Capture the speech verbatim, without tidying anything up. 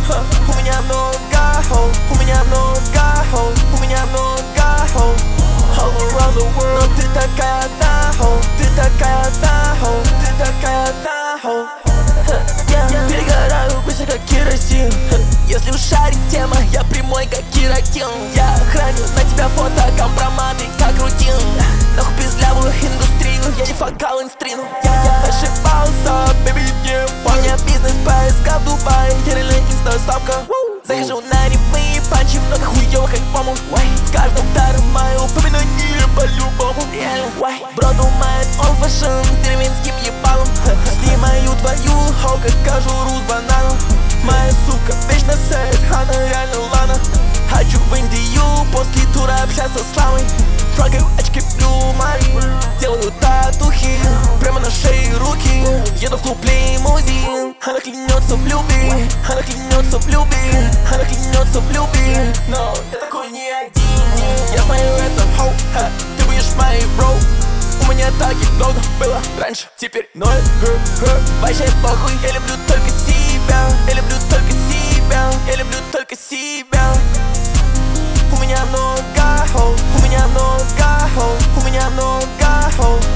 Ха, у меня много хоу, у меня много хоу, у меня много хоу. All around the world, но ты такая одна хоу, ты такая одна хоу, ты такая одна хоу. Перегораю быстро как керосин. Если уж шарить тема, я прямой как кератин. Я храню на тебя фото компроматы как рутин. Нахуй пиздлявую индустрию, я не факал инстрину. Я ошибался, бэби, не у меня бизнес поиска в Дубае, я реально инста-самка. Захожу на ремы, панчи, много хуёвых альбомов. В каждом втором мое упоминание по-любому. Бро думает он фэшн с деревенским ебалом. Снимаю твою хоу, как кожуру с бананом. Моя сука вечно сэт, она реально лана. Хочу в Индию после тура общаться с славой. Трогаю очки Blue Marine, делаю татухи прямо на шее руки. Еду в клуб лимузин, она клянется в любви, она клянется в любви, она клянется в любви. Но я такой не один. Я смотрю это хоу, ха, ты будешь моей бро. У меня так и долго было раньше, теперь ноль. Вообще похуй, я люблю только себя, я люблю только себя, я люблю только себя. У меня много хоу, у меня много хоу, у меня много хоу.